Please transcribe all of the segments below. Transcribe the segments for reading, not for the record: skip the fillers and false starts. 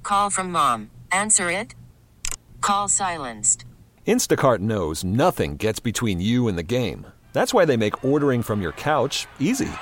Call from mom. Answer it. Call silenced. Instacart knows nothing gets between you and the game. That's why they make ordering from your couch easy.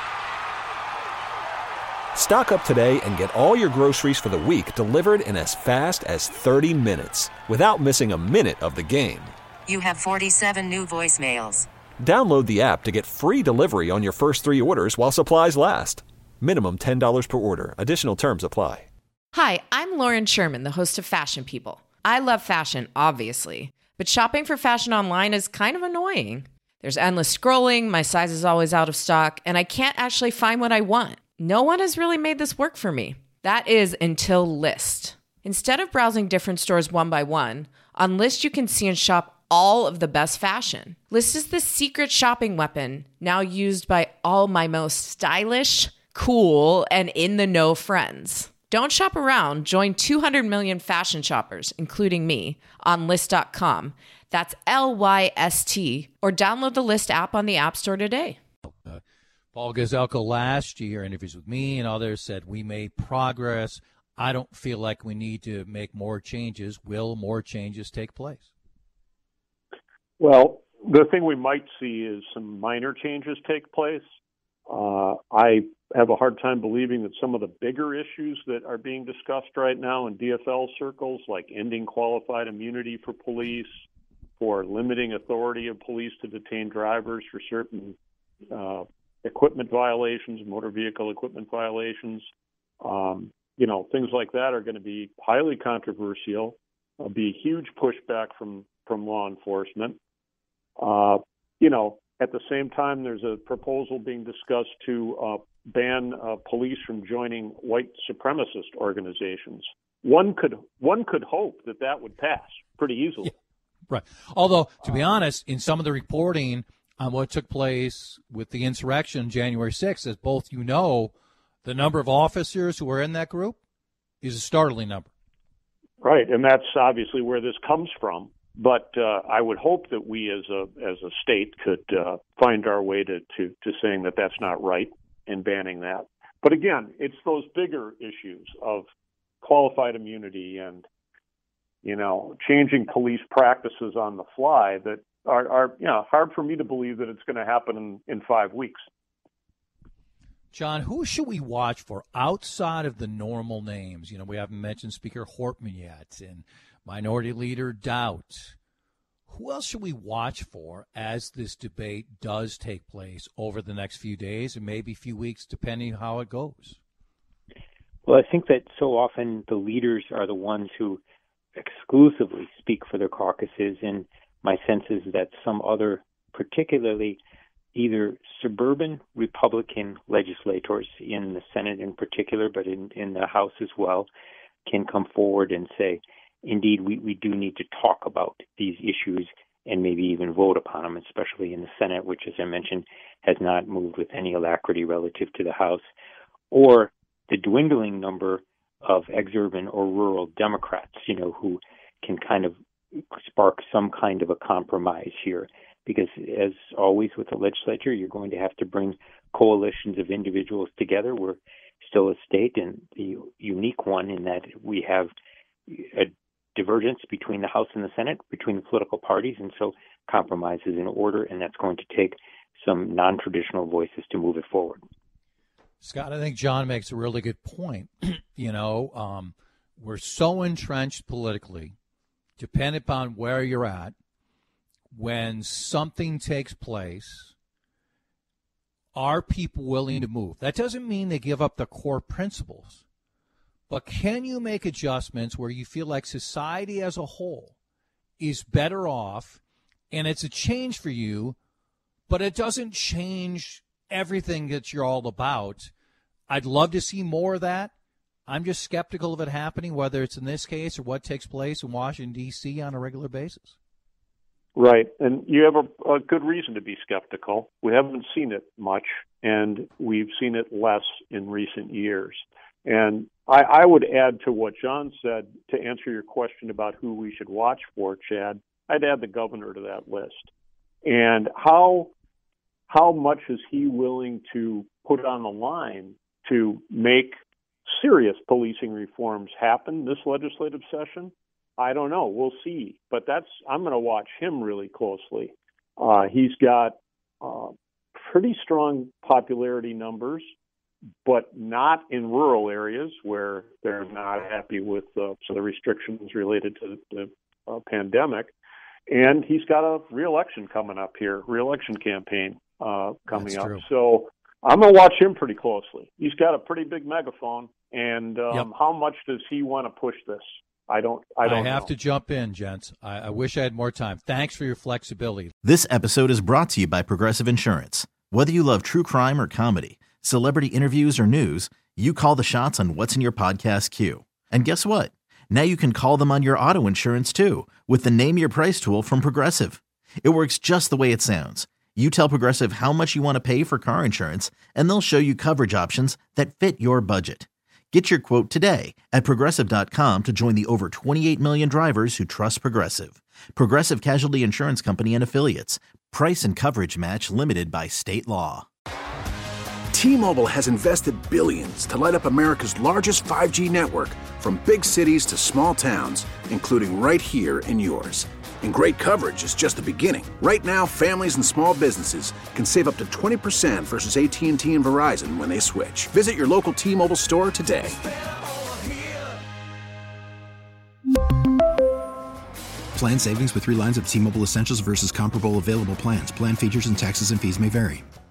Stock up today and get all your groceries for the week delivered in as fast as 30 minutes without missing a minute of the game. You have 47 new voicemails. Download the app to get free delivery on your first 3 orders while supplies last. Minimum $10 per order. Additional terms apply. Hi, I'm Lauren Sherman, the host of Fashion People. I love fashion, obviously, but shopping for fashion online is kind of annoying. There's endless scrolling, my size is always out of stock, and I can't actually find what I want. No one has really made this work for me. That is until Lyst. Instead of browsing different stores one by one, on Lyst you can see and shop all of the best fashion. Lyst is the secret shopping weapon now used by all my most stylish, cool, and in-the-know friends. Don't shop around. Join 200 million fashion shoppers, including me, on Lyst.com. That's Lyst, or download the Lyst app on the App Store today. Paul Gazelka last year, interviews with me and others, said we made progress. I don't feel like we need to make more changes. Will more changes take place? Well, the thing we might see is some minor changes take place. I have a hard time believing that some of the bigger issues that are being discussed right now in DFL circles, like ending qualified immunity for police, for limiting authority of police to detain drivers for certain equipment violations, motor vehicle equipment violations, things like that are going to be highly controversial. There'll be huge pushback from law enforcement. At the same time, there's a proposal being discussed to ban police from joining white supremacist organizations. One could hope that would pass pretty easily. Yeah, right. Although, to be honest, in some of the reporting on what took place with the insurrection January 6th, as both you know, the number of officers who were in that group is a startling number. Right, and that's obviously where this comes from. But I would hope that we as a state could find our way to saying that that's not right and banning that. But again, it's those bigger issues of qualified immunity and, changing police practices on the fly that are hard for me to believe that it's going to happen in 5 weeks. John, who should we watch for outside of the normal names? We haven't mentioned Speaker Hortman yet, and Minority Leader Doubt. Who else should we watch for as this debate does take place over the next few days and maybe a few weeks, depending on how it goes? Well, I think that so often the leaders are the ones who exclusively speak for their caucuses, and my sense is that some other, particularly either suburban Republican legislators in the Senate in particular, but in the House as well, can come forward and say, indeed, we do need to talk about these issues and maybe even vote upon them, especially in the Senate, which, as I mentioned, has not moved with any alacrity relative to the House, or the dwindling number of exurban or rural Democrats, who can kind of spark some kind of a compromise here. Because as always with the legislature, you're going to have to bring coalitions of individuals together. We're still a state, and the unique one in that we have a divergence between the House and the Senate, between the political parties, and so compromise is in order, and that's going to take some non-traditional voices to move it forward. Scott, I think John makes a really good point. We're so entrenched politically, depending upon where you're at. When something takes place, are people willing to move? That doesn't mean they give up the core principles. But can you make adjustments where you feel like society as a whole is better off and it's a change for you, but it doesn't change everything that you're all about? I'd love to see more of that. I'm just skeptical of it happening, whether it's in this case or what takes place in Washington, D.C. on a regular basis. Right, and you have a good reason to be skeptical. We haven't seen it much, and we've seen it less in recent years. And I would add to what John said to answer your question about who we should watch for, Chad. I'd add the governor to that list. And how much is he willing to put on the line to make serious policing reforms happen this legislative session? I don't know. We'll see. But I'm going to watch him really closely. He's got pretty strong popularity numbers, but not in rural areas where they're not happy with some of the restrictions related to the pandemic. And he's got a re-election coming up here, re-election campaign coming up. True. So I'm going to watch him pretty closely. He's got a pretty big megaphone. And how much does he want to push this? I don't know. To jump in, gents. I wish I had more time. Thanks for your flexibility. This episode is brought to you by Progressive Insurance. Whether you love true crime or comedy, celebrity interviews or news, you call the shots on what's in your podcast queue. And guess what? Now you can call them on your auto insurance too with the Name Your Price tool from Progressive. It works just the way it sounds. You tell Progressive how much you want to pay for car insurance, and they'll show you coverage options that fit your budget. Get your quote today at Progressive.com to join the over 28 million drivers who trust Progressive. Progressive Casualty Insurance Company and Affiliates. Price and coverage match limited by state law. T-Mobile has invested billions to light up America's largest 5G network, from big cities to small towns, including right here in yours. And great coverage is just the beginning. Right now, families and small businesses can save up to 20% versus AT&T and Verizon when they switch. Visit your local T-Mobile store today. Plan savings with 3 lines of T-Mobile Essentials versus comparable available plans. Plan features and taxes and fees may vary.